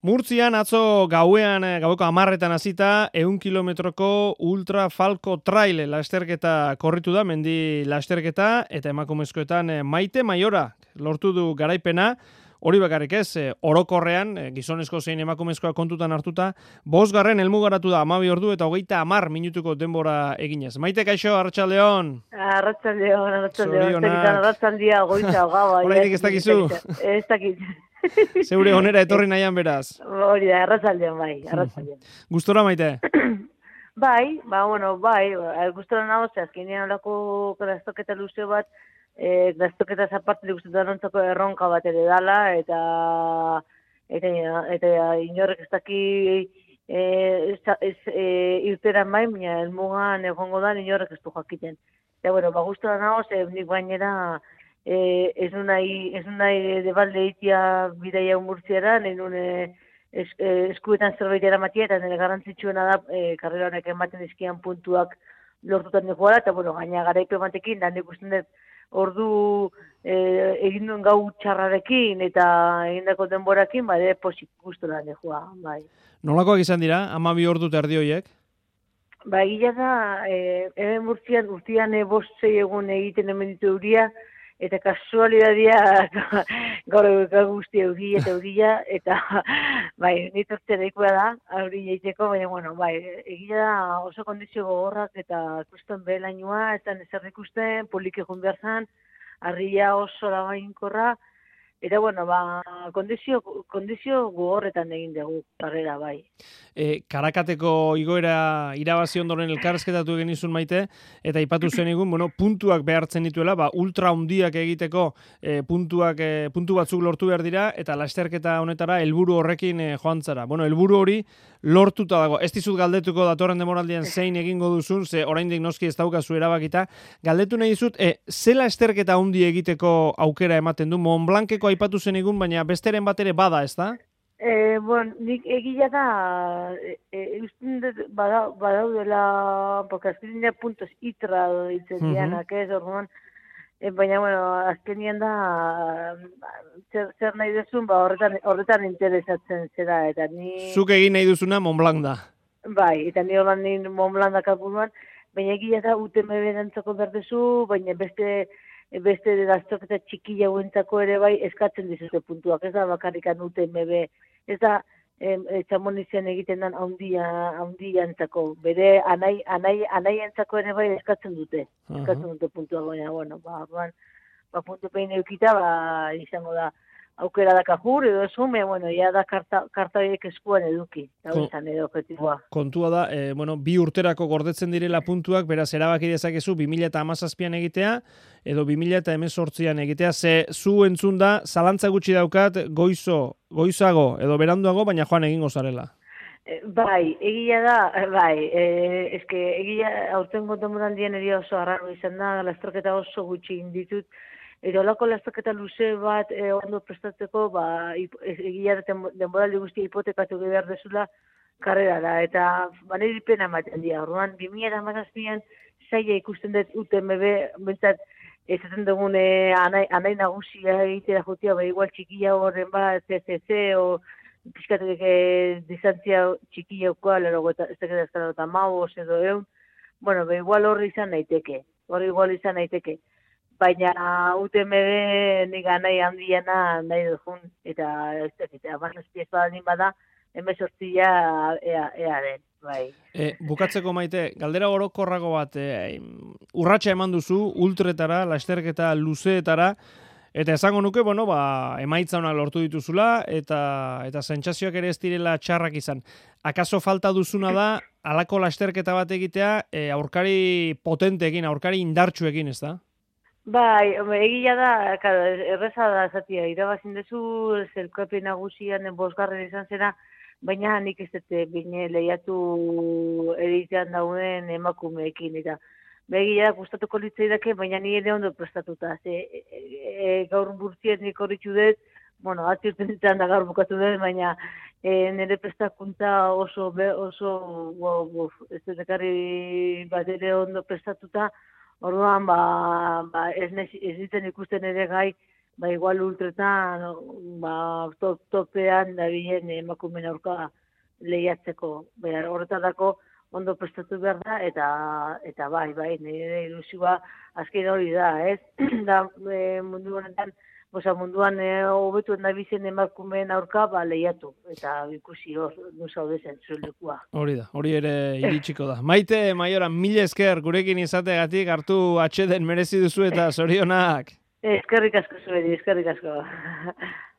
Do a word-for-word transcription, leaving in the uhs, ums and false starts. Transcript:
Murtzian atzo gauean, gaueko hamarretan hasita, ehun kilometroko Ultra Falco Trail lasterketa korritu da, mendi lasterketa, eta emakumezkoetan Maite Maiora lortu du garaipena, hori bakarrik ez, orokorrean, gizonezko zein emakumezkoa kontutan hartuta, bosgarren helmugaratu da hamabi ordu eta hogeita hamar minutuko denbora eginez. Maite, kaixo, Arratsaldeon. Arratsaldeon, Arratsaldeon, arratsaldia goiza gaua. Horaitik ez dakizu? Ez dakit. Zeure onera etorri nahian beraz. Hori da, arratsaldeon bai, arratsaldeon. Gustora, Maite? Bai, ba, bueno, bai, gustora nago, ze azkenean olako graztoketa luze bat, eh, graztoketa zaparte gustutan ontzako erronka bat ere dala, eta eta, eta inorrek ez daki eh, ez, ez, eh, irteran bai, baina elmugan egongo da inorrek ez du jakiten. Eta, bueno, ba, gustora nago, ze nik bainera, Eh, ez nun nahi, ez nun nahi de balde itia bidaia Murtziara, nahi nun eh, es, eh, eskuetan zerbait eramatia, eta nire garrantzitsuena da eh, karrera honek ematen dizkian puntuak lortutan nekoa da, eta bueno, gaina garaipe batekin, da nik usten dut ordu eh, egin duen gau txarrarekin eta egindako denborakin, ba, ere posik gustora nekoa, bai. Nolakoak izan dira, hamabi ordu eta erdi horiek? Ba, egia da, eh, hemen Murtzian, urtean eh, bost zei egun egiten hemen ditu euria, eta kasualidadia gaur egun guzti euria eta euria, eta bai, nitortzea daikoa da, euria egiteko, baina, bueno, bai, egia da oso kondizio gogorrak eta ikusten behelainua, eta nezer ikusten, poliki egun behar zan, harria oso labainkorra, eta, bueno, ba, kondizio, kondizio gogorretan egin dugu, karrera, bai. E, Karakateko igoera irabazi ondoren elkarrezketatu egin izun, Maite, eta ipatu zen egun, bueno, puntuak behartzen dituela, ba, ultra hundiak egiteko e, puntuak, e, puntu batzuk lortu behar dira, eta lasterketa honetara helburu horrekin e, joan zara. Bueno, helburu hori lortuta dago. Ez dizut galdetuko datorren demoraldian zein egingo duzun, ze oraindik noski ez daukazu erabakita. Galdetu nahi dizut, e, ze lasterketa hundi egiteko aukera ematen du? Mont Blanceko aipatu zen egun, baina besteren bat ere bada, ez da? Eh, bueno, nik egia da, e, e, badau, badaudela, porque azkenean puntos itra ditzen dianak, ez, orduan, e, baina, bueno, azkenean da, zer, zer nahi duzun, ba, horretan, horretan interesatzen zera, eta ni... Zuk egin nahi duzuna Mont Blanc da. Bai, eta ni holan ni Mont Blanc da kalburuan, baina egia da, U T M B dantzako berdezu, baina beste... beste gaztoketa txikila huentzako ere bai eskatzen dizute puntuak, ez da bakarrikan U T M B, ez da e, txamonizian egiten den haundia, haundia entzako, bere anai, anai, anai entzako ere bai eskatzen dute, eskatzen dute puntuak, baina, bueno, ba, ba, ba puntu pein eukita, ba, izango da, aukera da kajur, edo esume, bueno, ya da karta, karta horiek eskuan eduki, eta hori izan edo objetiboa. Kontua da, e, bueno, bi urterako gordetzen direla puntuak, beraz, erabaki dezakezu bi mila hamazazpian egitea, edo bi mila hemezortzian egitea, ze zu entzun da, zalantza gutxi daukat, goizo, goizago, edo beranduago, baina joan egingo zarela. E, bai, egia da, bai, e, eske, egia aurten kontemoraldian eri oso arraro izan da, lasterketa oso gutxi inditut, eta olako lasterketa luze bat e, ondo prestatzeko, ba, egia denboraldi guztia hipotekatu behar dezula karrerara, eta baneri pena ematen dira. Orduan, bi mila hamazazpian zaila ikusten dut U T M B, bentsat, ezaten dugun e, anai, anai nagusia egitera jotia, ba, igual txikia horren ba, C C C, o pixkatek e, distantzia txikia okoa, lero, ez da ezkara eta maus edo egun, bueno, ba, igual horri izan naiteke, horri igual izan naiteke. Baina U T M B nik nahi handiena nahi duzun, eta ez da, eta amazazpi ez badalin bada, hemezortzia ea, ea den, bai. E, bukatzeko, Maite, galdera orokorrago bat, e, urratsa eman duzu, ultretara, lasterketa luzeetara, eta esango nuke, bueno, ba, emaitza honak lortu dituzula, eta eta sentsazioak ere ez direla txarrak izan. Akaso falta duzuna da, halako lasterketa bat egitea, e, aurkari potenteekin, aurkari indartsuekin, ez da? Bai, egia da, claro, erreza da zatia, irabazin dezu, zelkoepe nagusian bosgarren izan zera, baina nik ez dute bine lehiatu editean dauden emakumeekin, eta egia da, gustatuko litzei dake, baina ni ere ondo prestatuta, ze e, e, gaur burtzien nik horritxu dut, bueno, atzirten ditzen da gaur bukatu dut, baina e, nire prestakuntza oso, be, oso, bo, bo, ez dut ekarri bat ere ondo prestatuta. Orduan, ba, ba ez, ez ditzen ikusten ere gai, ba, igual ultretan, ba, top, topean da bilen emakumeen aurka lehiatzeko. Behar, horretadako ondo prestatu behar da, eta, eta bai, bai, nire ilusioa azken hori da, ez? da, e, mundu honetan, Osa, munduan hobetuen da bizen emakumeen aurka, ba, lehiatu. Eta ikusi hor, nuzaude zen zuen lekua. Hori da, hori ere iritsiko da. Maite, Maiora, mila esker gurekin izategatik hartu atxeden merezi duzu eta zorionak. Eskerrik asko zuen, eskerrik asko.